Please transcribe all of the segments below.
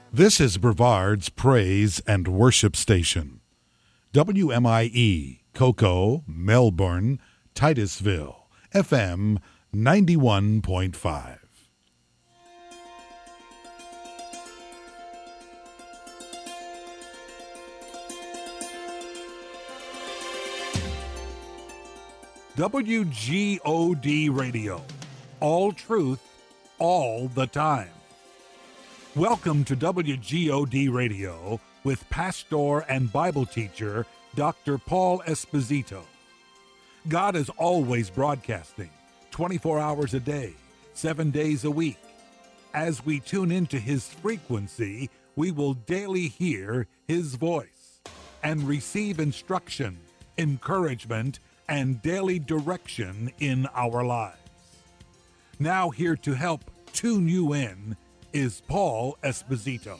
This is Brevard's Praise and Worship Station. WMIE, Cocoa, Melbourne, Titusville, FM 91.5. WGOD Radio. All truth, all the time. Welcome to WGOD Radio with pastor and Bible teacher Dr. Paul Esposito. God is always broadcasting 24 hours a day, 7 days a week. As we tune into his frequency, we will daily hear his voice and receive instruction, encouragement, and daily direction in our lives. Now here to help tune you in is Paul Esposito.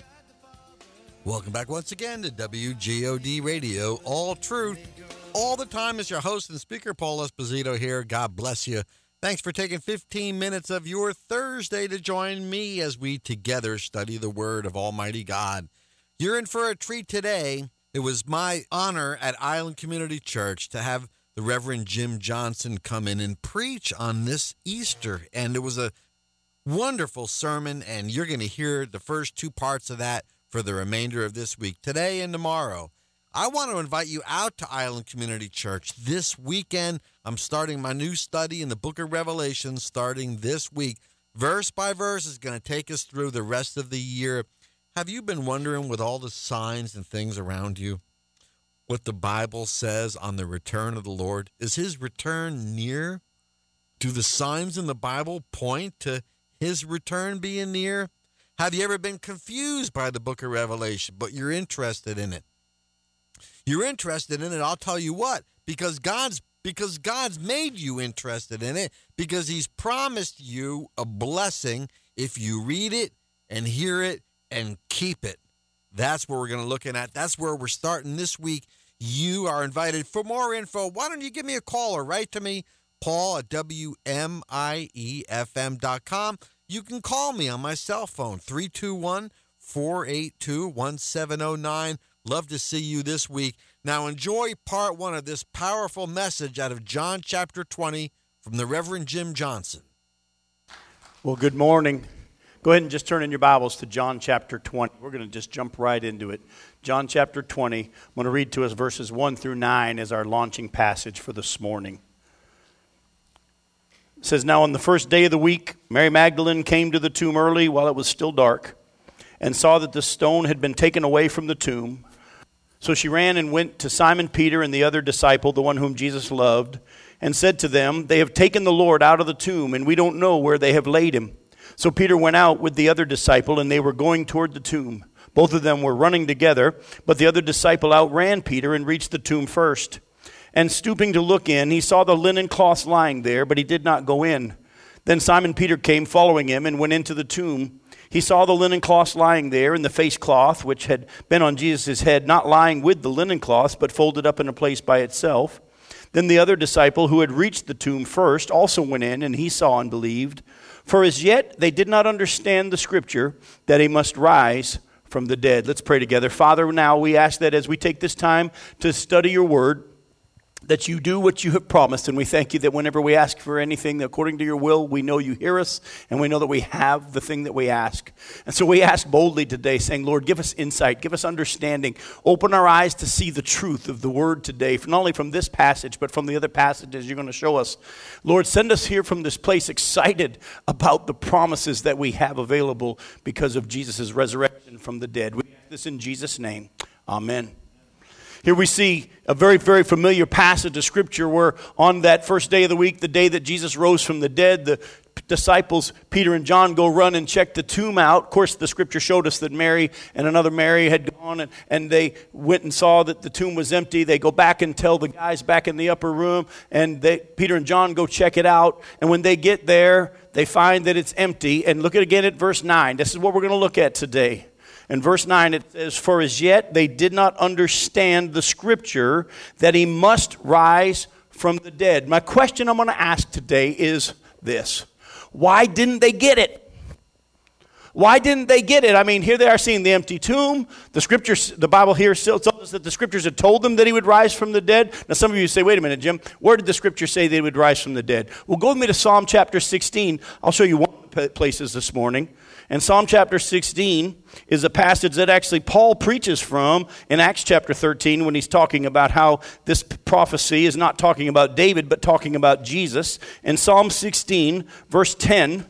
Welcome back once again to WGOD Radio, all truth, all the time. Is your host and speaker, Paul Esposito here. God bless you. Thanks for taking 15 minutes of your Thursday to join me as we together study the Word of Almighty God. You're in for a treat today. It was my honor at Island Community Church to have the Reverend Jim Johnson come in and preach on this Easter, and it was a wonderful sermon, and you're going to hear the first two parts of that for the remainder of this week, today and tomorrow. I want to invite you out to Island Community Church this weekend. I'm starting my new study in the book of Revelation starting this week. Verse by verse is going to take us through the rest of the year. Have you been wondering, with all the signs and things around you, what the Bible says on the return of the Lord? Is his return near? Do the signs in the Bible point to his return being near? Have you ever been confused by the book of Revelation, but you're interested in it? You're interested in it, I'll tell you what, because God's made you interested in it, because he's promised you a blessing if you read it and hear it and keep it. That's what we're going to look at. That's where we're starting this week. You are invited. For more info, why don't you give me a call or write to me, Paul at WMIEFM.com. You can call me on my cell phone, 321-482-1709. Love to see you this week. Now enjoy part one of this powerful message out of John chapter 20 from the Reverend Jim Johnson. Well, good morning. Go ahead and just turn in your Bibles to John chapter 20. We're going to just jump right into it. John chapter 20. I'm going to read to us verses 1 through 9 as our launching passage for this morning. It says, "Now on the first day of the week, Mary Magdalene came to the tomb early while it was still dark, and saw that the stone had been taken away from the tomb. So she ran and went to Simon Peter and the other disciple, the one whom Jesus loved, and said to them, 'They have taken the Lord out of the tomb, and we don't know where they have laid him.' So Peter went out with the other disciple, and they were going toward the tomb. Both of them were running together, but the other disciple outran Peter and reached the tomb first. And stooping to look in, he saw the linen cloths lying there, but he did not go in. Then Simon Peter came following him and went into the tomb. He saw the linen cloths lying there, and the face cloth, which had been on Jesus' head, not lying with the linen cloths, but folded up in a place by itself. Then the other disciple, who had reached the tomb first, also went in, and he saw and believed. For as yet they did not understand the scripture, that he must rise from the dead." Let's pray together. Father, now we ask that as we take this time to study your word, that you do what you have promised, and we thank you that whenever we ask for anything according to your will, we know you hear us, and we know that we have the thing that we ask. And so we ask boldly today, saying, Lord, give us insight, give us understanding, open our eyes to see the truth of the word today, not only from this passage, but from the other passages you're going to show us. Lord, send us here from this place excited about the promises that we have available because of Jesus' resurrection from the dead. We ask this in Jesus' name. Amen. Here we see a very, very familiar passage of Scripture where on that first day of the week, the day that Jesus rose from the dead, the disciples, Peter and John, go run and check the tomb out. Of course, the Scripture showed us that Mary and another Mary had gone and they went and saw that the tomb was empty. They go back and tell the guys back in the upper room, and Peter and John go check it out. And when they get there, they find that it's empty. And look again at verse 9. This is what we're going to look at today. In verse 9 it says, "For as yet they did not understand the scripture that he must rise from the dead." My question I'm going to ask today is this: why didn't they get it? Why didn't they get it? I mean, here they are seeing the empty tomb. The scriptures, the Bible here still tells us that the scriptures had told them that he would rise from the dead. Now, some of you say, wait a minute, Jim, where did the scripture say that he would rise from the dead? Well, go with me to Psalm chapter 16. I'll show you one of the places this morning. And Psalm chapter 16 is a passage that actually Paul preaches from in Acts chapter 13 when he's talking about how this prophecy is not talking about David, but talking about Jesus. In Psalm 16, verse 10,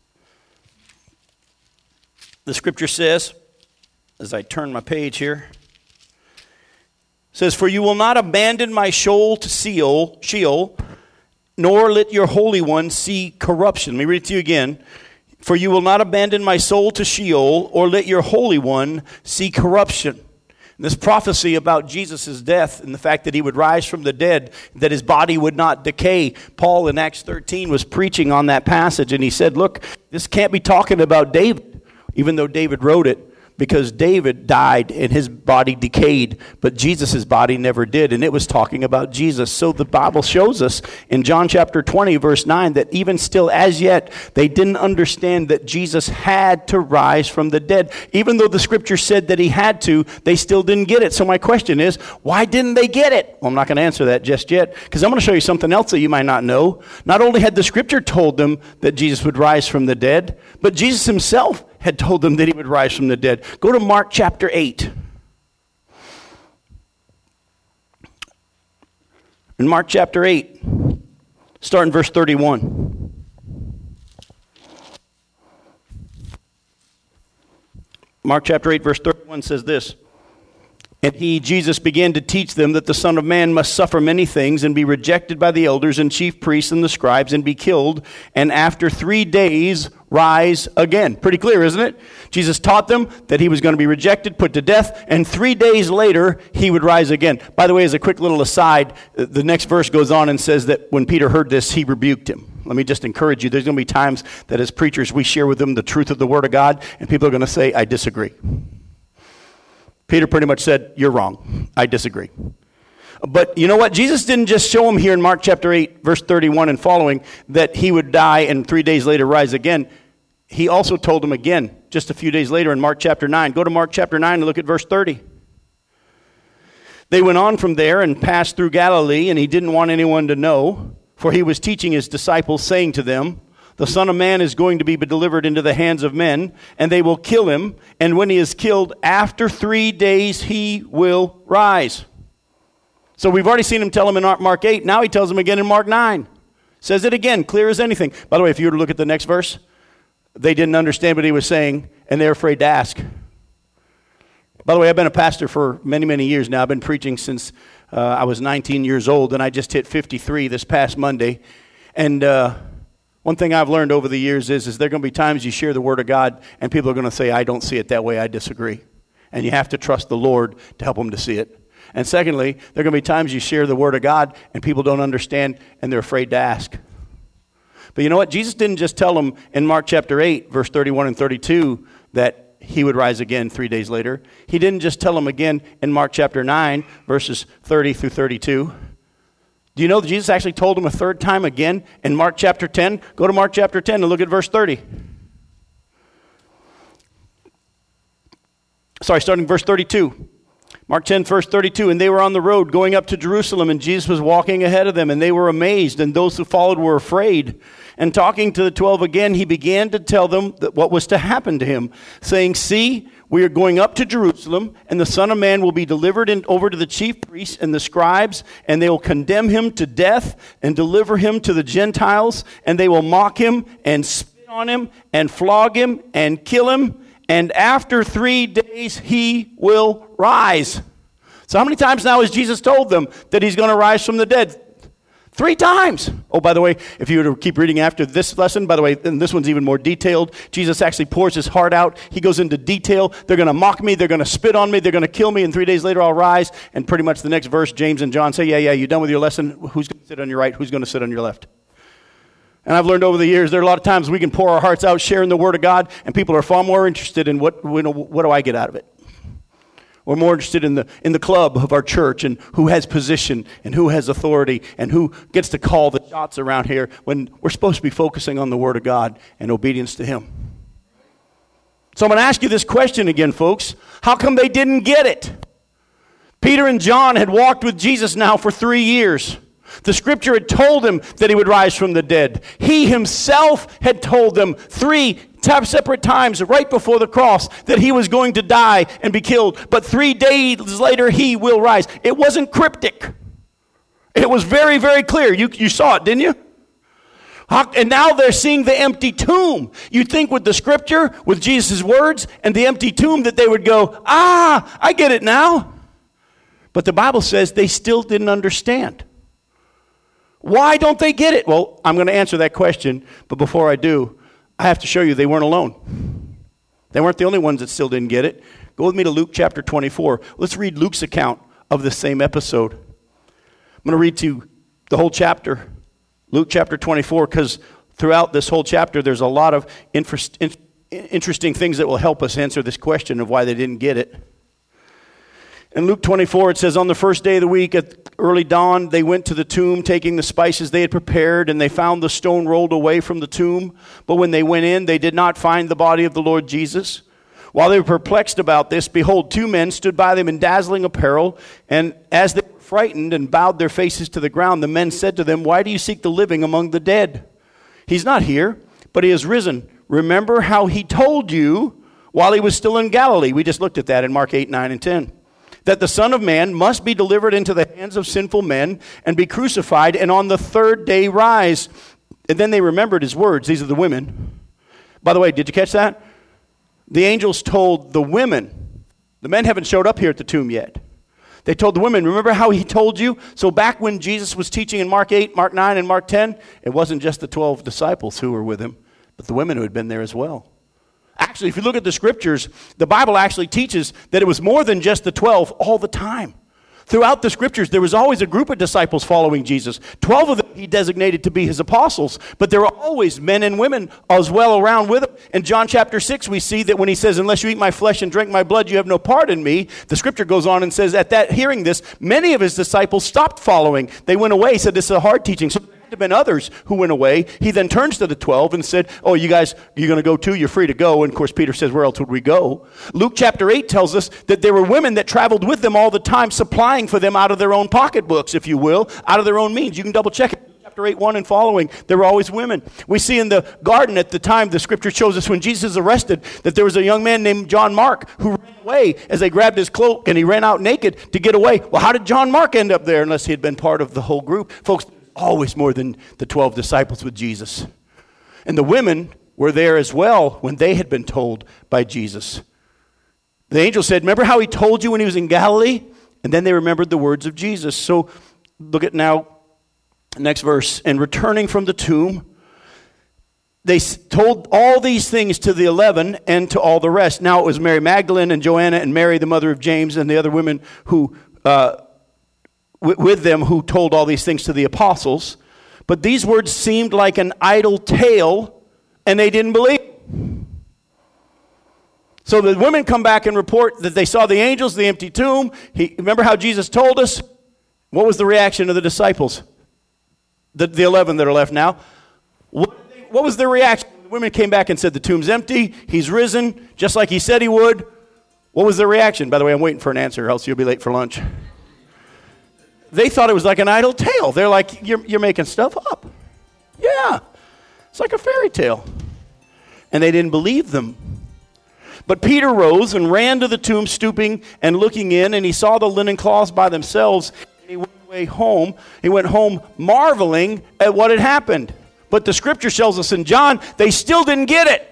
the scripture says, as I turn my page here, says, "For you will not abandon my soul to Sheol, nor let your Holy One see corruption." Let me read it to you again. "For you will not abandon my soul to Sheol, or let your Holy One see corruption." And this prophecy about Jesus' death and the fact that he would rise from the dead, that his body would not decay. Paul in Acts 13 was preaching on that passage, and he said, look, this can't be talking about David, even though David wrote it, because David died and his body decayed, but Jesus' body never did, and it was talking about Jesus. So the Bible shows us in John chapter 20, verse 9, that even still as yet, they didn't understand that Jesus had to rise from the dead. Even though the scripture said that he had to, they still didn't get it. So my question is, why didn't they get it? Well, I'm not going to answer that just yet, because I'm going to show you something else that you might not know. Not only had the scripture told them that Jesus would rise from the dead, but Jesus himself had told them that he would rise from the dead. Go to Mark chapter 8. In Mark chapter 8, start in verse 31. Mark chapter 8, verse 31 says this, "And he, Jesus, began to teach them that the Son of Man must suffer many things and be rejected by the elders and chief priests and the scribes and be killed, and after 3 days rise again." Pretty clear, isn't it? Jesus taught them that he was going to be rejected, put to death, and 3 days later he would rise again. By the way, as a quick little aside, the next verse goes on and says that when Peter heard this, he rebuked him. Let me just encourage you, there's going to be times that as preachers we share with them the truth of the Word of God, and people are going to say, I disagree. Peter pretty much said, you're wrong. I disagree. But you know what? Jesus didn't just show him here in Mark chapter 8, verse 31 and following, that he would die and 3 days later rise again. He also told him again, just a few days later in Mark chapter 9. Go to Mark chapter 9 and look at verse 30. "They went on from there and passed through Galilee, and he didn't want anyone to know, for he was teaching his disciples, saying to them, the Son of Man is going to be delivered into the hands of men, and they will kill him, and when he is killed, after 3 days he will rise." So we've already seen him tell him in Mark 8. Now he tells him again in Mark 9. Says it again, clear as anything. By the way, if you were to look at the next verse, they didn't understand what he was saying, and they're afraid to ask. By the way, I've been a pastor for many, many years now. I've been preaching since I was 19 years old, and I just hit 53 this past Monday. And one thing I've learned over the years is there are going to be times you share the Word of God, and people are going to say, I don't see it that way, I disagree. And you have to trust the Lord to help them to see it. And secondly, there are going to be times you share the Word of God, and people don't understand, and they're afraid to ask. But you know what? Jesus didn't just tell them in Mark chapter 8, verse 31 and 32, that he would rise again 3 days later. He didn't just tell them again in Mark chapter 9, verses 30 through 32. Do you know that Jesus actually told them a third time again in Mark chapter 10? Go to Mark chapter 10 and look at verse 30. Starting verse 32. Mark 10, verse 32, "And they were on the road going up to Jerusalem, and Jesus was walking ahead of them, and they were amazed, and those who followed were afraid. And talking to the 12 again, he began to tell them that what was to happen to him, saying, 'See, we are going up to Jerusalem, and the Son of Man will be delivered over to the chief priests and the scribes, and they will condemn him to death and deliver him to the Gentiles, and they will mock him and spit on him and flog him and kill him. And after 3 days he will rise.'" So how many times now has Jesus told them that he's going to rise from the dead? 3 times. Oh, by the way, if you were to keep reading after this lesson, by the way, and this one's even more detailed. Jesus actually pours his heart out. He goes into detail. They're going to mock me. They're going to spit on me. They're going to kill me. And 3 days later I'll rise. And pretty much the next verse, James and John say, yeah, you done with your lesson? Who's going to sit on your right? Who's going to sit on your left? And I've learned over the years, there are a lot of times we can pour our hearts out sharing the Word of God, and people are far more interested in what do I get out of it? We're more interested in the club of our church and who has position and who has authority and who gets to call the shots around here when we're supposed to be focusing on the Word of God and obedience to Him. So I'm going to ask you this question again, folks. How come they didn't get it? Peter and John had walked with Jesus now for 3 years. The scripture had told him that he would rise from the dead. He himself had told them 3 separate times right before the cross that he was going to die and be killed. But 3 days later, he will rise. It wasn't cryptic. It was very, very clear. You saw it, didn't you? And now they're seeing the empty tomb. You'd think with the scripture, with Jesus' words, and the empty tomb that they would go, I get it now. But the Bible says they still didn't understand. Why don't they get it? Well, I'm going to answer that question, but before I do, I have to show you they weren't alone. They weren't the only ones that still didn't get it. Go with me to Luke chapter 24. Let's read Luke's account of the same episode. I'm going to read to you the whole chapter, Luke chapter 24, because throughout this whole chapter, there's a lot of interesting things that will help us answer this question of why they didn't get it. In Luke 24, it says, on the first day of the week at early dawn, they went to the tomb, taking the spices they had prepared, and they found the stone rolled away from the tomb. But when they went in, they did not find the body of the Lord Jesus. While they were perplexed about this, behold, 2 men stood by them in dazzling apparel. And as they were frightened and bowed their faces to the ground, the men said to them, why do you seek the living among the dead? He's not here, but he has risen. Remember how he told you while he was still in Galilee. We just looked at that in Mark 8, 9, and 10. That the Son of Man must be delivered into the hands of sinful men and be crucified, and on the 3rd day rise. And then they remembered his words. These are the women. By the way, did you catch that? The angels told the women. The men haven't showed up here at the tomb yet. They told the women, remember how he told you? So back when Jesus was teaching in Mark 8, Mark 9, and Mark 10, it wasn't just the 12 disciples who were with him, but the women who had been there as well. Actually, if you look at the scriptures, the Bible actually teaches that it was more than just the 12 all the time. Throughout the scriptures, there was always a group of disciples following Jesus. 12 of them he designated to be his apostles, but there were always men and women as well around with him. In John chapter 6, we see that when he says, unless you eat my flesh and drink my blood, you have no part in me. The scripture goes on and says, hearing this, many of his disciples stopped following. They went away. He said, this is a hard teaching. So have been others who went away. He then turns to the 12 and said, oh, you guys, you're going to go too? You're free to go. And of course, Peter says, where else would we go? Luke chapter 8 tells us that there were women that traveled with them all the time, supplying for them out of their own pocketbooks, if you will, out of their own means. You can double check it. Chapter 8, 1 and following, there were always women. We see in the garden at the time, the scripture shows us when Jesus is arrested, that there was a young man named John Mark who ran away as they grabbed his cloak and he ran out naked to get away. Well, how did John Mark end up there unless he had been part of the whole group? Folks, always more than the 12 disciples with Jesus. And the women were there as well when they had been told by Jesus. The angel said, remember how he told you when he was in Galilee? And then they remembered the words of Jesus. So look at now, next verse. And returning from the tomb, they told all these things to the 11 and to all the rest. Now it was Mary Magdalene and Joanna and Mary, the mother of James, and the other women who with them who told all these things to the apostles. But these words seemed like an idle tale, and they didn't believe. So the women come back and report that they saw the angels, the empty tomb. Remember how Jesus told us? What was the reaction of the disciples? The 11 that are left now. What was their reaction? The women came back and said, the tomb's empty, he's risen, just like he said he would. What was their reaction? By the way, I'm waiting for an answer, else you'll be late for lunch. They thought it was like an idle tale. They're like, you're making stuff up. Yeah, it's like a fairy tale. And they didn't believe them. But Peter rose and ran to the tomb, stooping and looking in, and he saw the linen cloths by themselves, and he went away home. He went home marveling at what had happened. But the scripture tells us in John, they still didn't get it.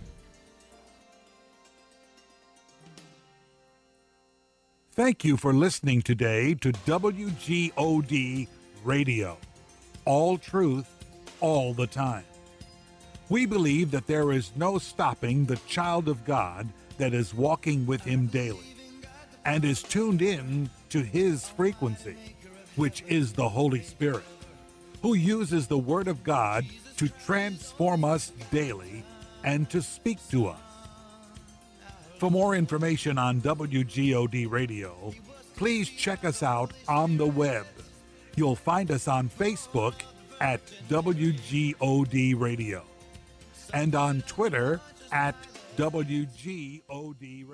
Thank you for listening today to WGOD Radio. All truth, all the time. We believe that there is no stopping the child of God that is walking with him daily and is tuned in to his frequency, which is the Holy Spirit, who uses the Word of God to transform us daily and to speak to us. For more information on WGOD Radio, please check us out on the web. You'll find us on Facebook at WGOD Radio and on Twitter at WGOD Radio.